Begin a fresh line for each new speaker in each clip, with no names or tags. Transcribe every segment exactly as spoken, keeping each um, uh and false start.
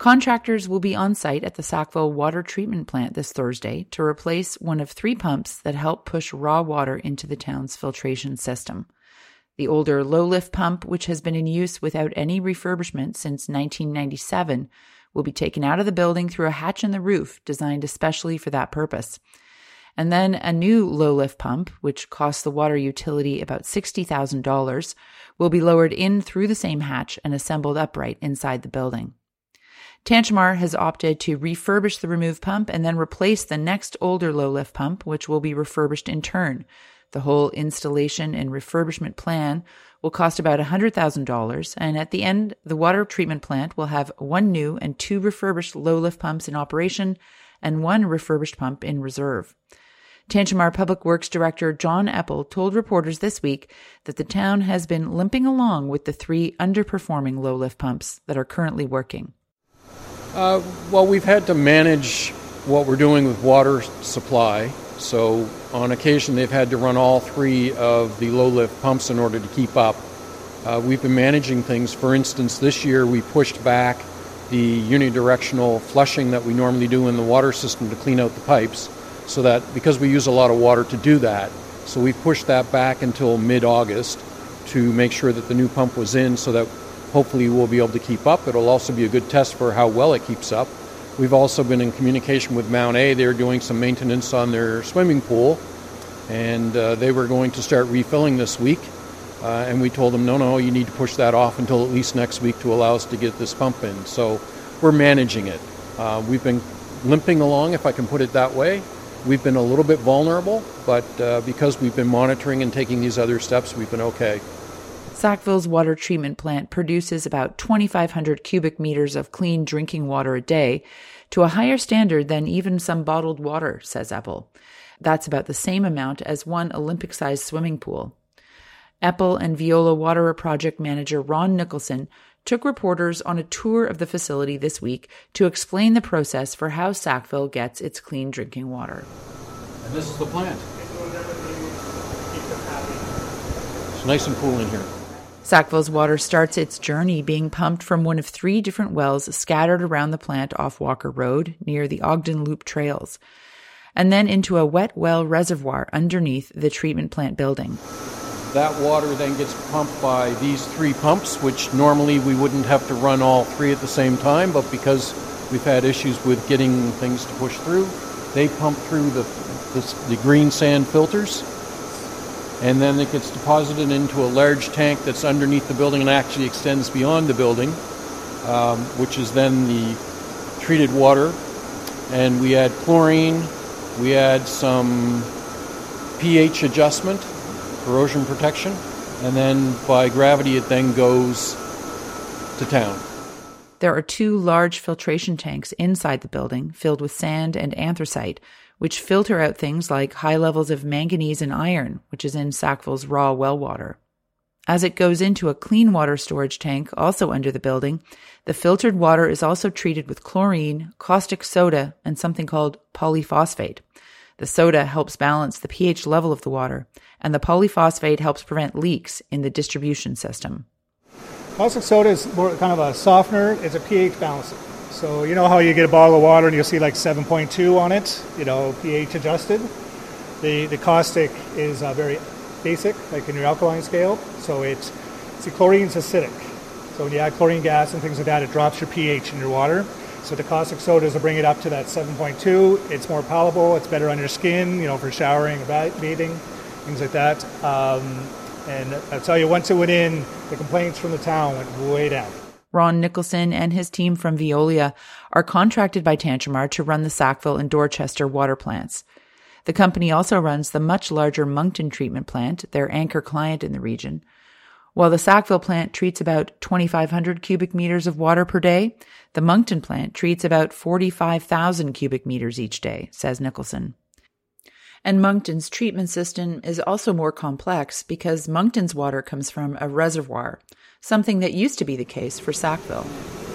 Contractors will be on site at the Sackville Water Treatment Plant this Thursday to replace one of three pumps that help push raw water into the town's filtration system. The older low-lift pump, which has been in use without any refurbishment since nineteen ninety-seven, will be taken out of the building through a hatch in the roof designed especially for that purpose. And then a new low-lift pump, which costs the water utility about sixty thousand dollars, will be lowered in through the same hatch and assembled upright inside the building. Tantramar has opted to refurbish the removed pump and then replace the next older low-lift pump, which will be refurbished in turn. The whole installation and refurbishment plan will cost about one hundred thousand dollars, and at the end, the water treatment plant will have one new and two refurbished low-lift pumps in operation and one refurbished pump in reserve. Tantramar Public Works Director John Eppel told reporters this week that the town has been limping along with the three underperforming low-lift pumps that are currently working.
Uh, well, we've had to manage what we're doing with water supply. So on occasion, they've had to run all three of the low-lift pumps in order to keep up. Uh, we've been managing things. For instance, this year we pushed back the unidirectional flushing that we normally do in the water system to clean out the pipes, so that because we use a lot of water to do that, so we've pushed that back until mid-August to make sure that the new pump was in so that hopefully we'll be able to keep up. It'll also be a good test for how well it keeps up. We've also been in communication with Mount A. They're doing some maintenance on their swimming pool, and uh, they were going to start refilling this week. Uh, and we told them, no, no, you need to push that off until at least next week to allow us to get this pump in. So we're managing it. Uh, we've been limping along, if I can put it that way. We've been a little bit vulnerable, but uh, because we've been monitoring and taking these other steps, we've been okay.
Sackville's water treatment plant produces about twenty-five hundred cubic meters of clean drinking water a day, to a higher standard than even some bottled water, says Eppel. That's about the same amount as one Olympic-sized swimming pool. Eppel and Viola Water Project manager Ron Nicholson took reporters on a tour of the facility this week to explain the process for how Sackville gets its clean drinking water.
And this is the plant. It's nice and cool in here.
Sackville's water starts its journey being pumped from one of three different wells scattered around the plant off Walker Road near the Ogden Loop trails, and then into a wet well reservoir underneath the treatment plant building.
That water then gets pumped by these three pumps, which normally we wouldn't have to run all three at the same time, but because we've had issues with getting things to push through, they pump through the, the, the green sand filters, and then it gets deposited into a large tank that's underneath the building and actually extends beyond the building, um, which is then the treated water. And we add chlorine, we add some pH adjustment, corrosion protection, and then by gravity it then goes to town.
There are two large filtration tanks inside the building filled with sand and anthracite, which filter out things like high levels of manganese and iron, which is in Sackville's raw well water. As it goes into a clean water storage tank also under the building, the filtered water is also treated with chlorine, caustic soda, and something called polyphosphate. The soda helps balance the pH level of the water, and the polyphosphate helps prevent leaks in the distribution system.
Caustic soda is more kind of a softener. It's a pH balancer. So you know how you get a bottle of water and you'll see like seven point two on it, you know, pH adjusted. The the caustic is uh, very basic, like in your alkaline scale. So it's, see, chlorine's acidic. So when you add chlorine gas and things like that, it drops your pH in your water. So the caustic soda is to bring it up to that seven point two. It's more palatable. It's better on your skin, you know, for showering or bathing, things like that. Um, and I'll tell you, once it went in, the complaints from the town went way down.
Ron Nicholson and his team from Veolia are contracted by Tantramar to run the Sackville and Dorchester water plants. The company also runs the much larger Moncton treatment plant, their anchor client in the region. While the Sackville plant treats about twenty-five hundred cubic meters of water per day, the Moncton plant treats about forty-five thousand cubic meters each day, says Nicholson. And Moncton's treatment system is also more complex because Moncton's water comes from a reservoir, something that used to be the case for Sackville.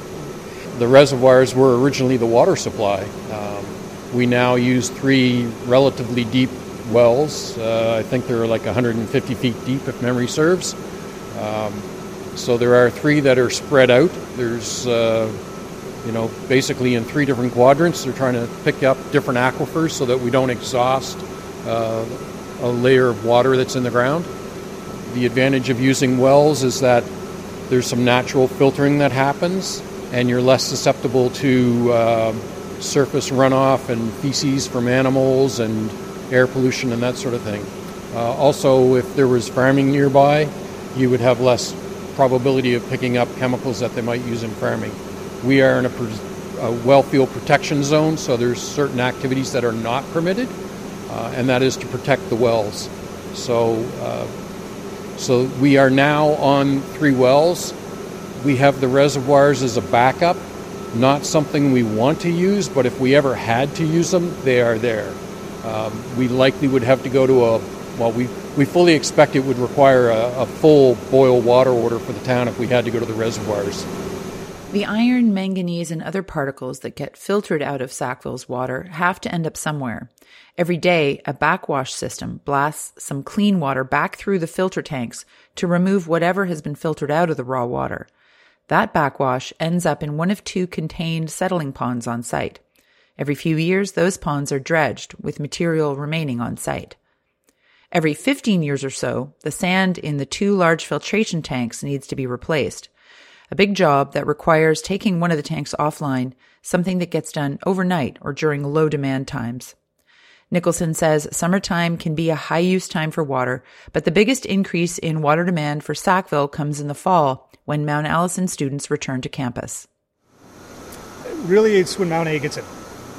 The reservoirs were originally the water supply. Um, we now use three relatively deep wells. Uh, I think they're like one hundred fifty feet deep, if memory serves. Um, so there are three that are spread out. There's uh, you know, basically in three different quadrants. They're trying to pick up different aquifers so that we don't exhaust uh, a layer of water that's in the ground. The advantage of using wells is that there's some natural filtering that happens, and you're less susceptible to uh, surface runoff and feces from animals and air pollution and that sort of thing. Uh, also, if there was farming nearby, you would have less probability of picking up chemicals that they might use in farming. We are in a, a well field protection zone, so there's certain activities that are not permitted, uh, and that is to protect the wells. So, uh, so we are now on three wells. We have the reservoirs as a backup, not something we want to use, but if we ever had to use them, they are there. Um, we likely would have to go to a, well, we, we fully expect it would require a, a full boil water order for the town if we had to go to the reservoirs.
The iron, manganese, and other particles that get filtered out of Sackville's water have to end up somewhere. Every day, a backwash system blasts some clean water back through the filter tanks to remove whatever has been filtered out of the raw water. That backwash ends up in one of two contained settling ponds on site. Every few years, those ponds are dredged, with material remaining on site. Every fifteen years or so, the sand in the two large filtration tanks needs to be replaced. A big job that requires taking one of the tanks offline, something that gets done overnight or during low demand times. Nicholson says summertime can be a high-use time for water, but the biggest increase in water demand for Sackville comes in the fall when Mount Allison students return to campus.
Really, it's when Mount A gets in.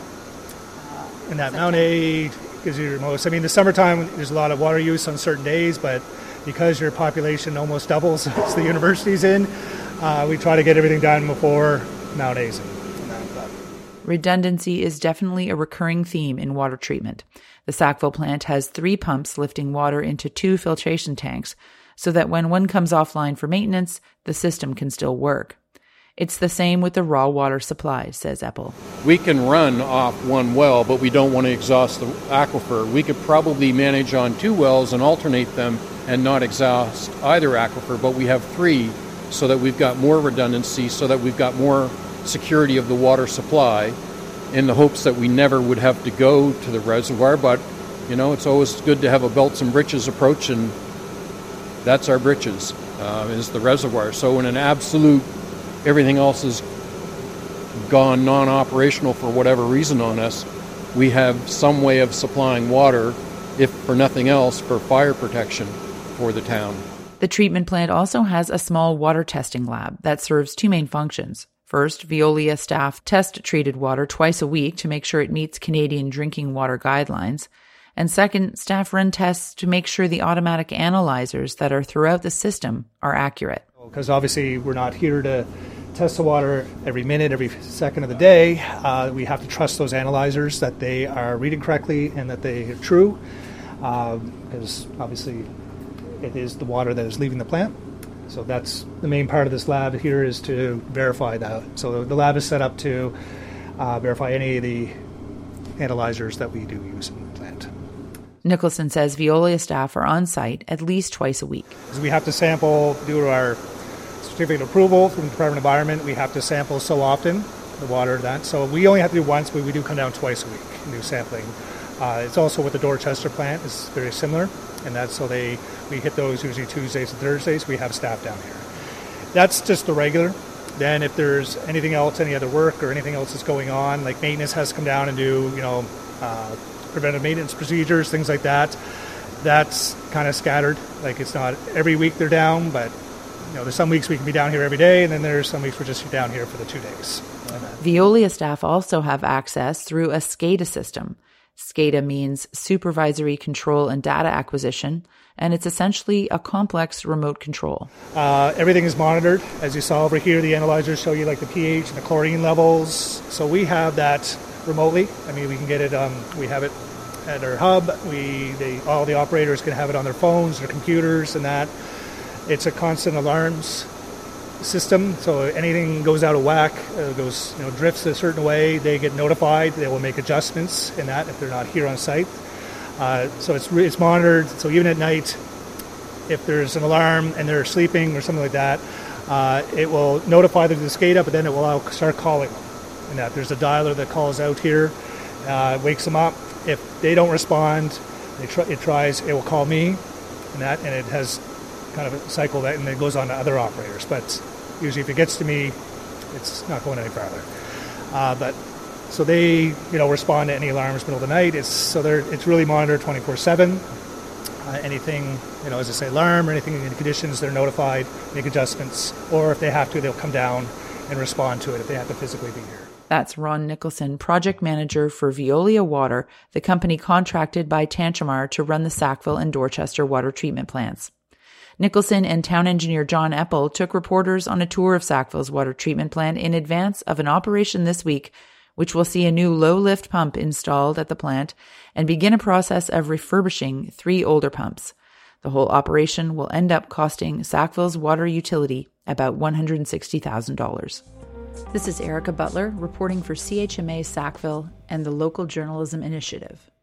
And that Mount A gives you your most. I mean, the summertime, there's a lot of water use on certain days, but because your population almost doubles as the university's in, uh, we try to get everything done before Mount A's in.
Redundancy is definitely a recurring theme in water treatment. The Sackville plant has three pumps lifting water into two filtration tanks so that when one comes offline for maintenance, the system can still work. It's the same with the raw water supply, says Eppel.
We can run off one well, but we don't want to exhaust the aquifer. We could probably manage on two wells and alternate them and not exhaust either aquifer, but we have three so that we've got more redundancy, so that we've got more security of the water supply, in the hopes that we never would have to go to the reservoir. But, you know, it's always good to have a belts and britches approach, and that's our britches, uh, is the reservoir. So in an absolute, everything else is gone non-operational for whatever reason on us, we have some way of supplying water, if for nothing else, for fire protection for the town.
The treatment plant also has a small water testing lab that serves two main functions. First, Veolia staff test treated water twice a week to make sure it meets Canadian drinking water guidelines. And second, staff run tests to make sure the automatic analyzers that are throughout the system are accurate.
Because obviously we're not here to test the water every minute, every second of the day. Uh, we have to trust those analyzers that they are reading correctly and that they are true. Uh, because obviously it is the water that is leaving the plant. So that's the main part of this lab here, is to verify that. So the lab is set up to uh, verify any of the analyzers that we do use in the plant.
Nicholson says Veolia staff are on site at least twice a week.
We have to sample, due to our certificate of approval from the Department of Environment, we have to sample so often, the water, that. So we only have to do once, but we do come down twice a week and do sampling. Uh, it's also with the Dorchester plant, it's very similar. And that's so they we hit those usually Tuesdays and Thursdays. We have staff down here. That's just the regular. Then if there's anything else, any other work or anything else that's going on, like maintenance has to come down and do, you know, uh, preventive maintenance procedures, things like that. That's kind of scattered. Like it's not every week they're down, but you know, there's some weeks we can be down here every day, and then there's some weeks we're just down here for the two days.
Veolia staff also have access through a SCADA system. SCADA means Supervisory Control and Data Acquisition, and it's essentially a complex remote control.
Uh, everything is monitored. As you saw over here, the analyzers show you like the pH and the chlorine levels. So we have that remotely. I mean, we can get it, um, we have it at our hub. We, they, all the operators can have it on their phones, their computers and that. It's a constant alarms system, so anything goes out of whack, uh, goes, you know, drifts a certain way, they get notified. They will make adjustments in that if they're not here on site. Uh, so it's it's monitored. So even at night, if there's an alarm and they're sleeping or something like that, uh, it will notify them to the SCADA, but then it will start calling them. in that there's a dialer that calls out here, uh, wakes them up. If they don't respond, they try, it tries, it will call me, and that, and it has kind of a cycle that, and it goes on to other operators. But usually, if it gets to me, it's not going any farther. Uh, but so they, you know, respond to any alarms middle of the night. It's so they're it's really monitored twenty-four seven. Uh, anything, you know, as I say, alarm or anything in the conditions, they're notified, make adjustments, or if they have to, they'll come down and respond to it if they have to physically be here.
That's Ron Nicholson, project manager for Veolia Water, the company contracted by Tantramar to run the Sackville and Dorchester water treatment plants. Nicholson and town engineer John Eppel took reporters on a tour of Sackville's water treatment plant in advance of an operation this week, which will see a new low-lift pump installed at the plant and begin a process of refurbishing three older pumps. The whole operation will end up costing Sackville's water utility about one hundred sixty thousand dollars. This is Erica Butler reporting for C H M A Sackville and the Local Journalism Initiative.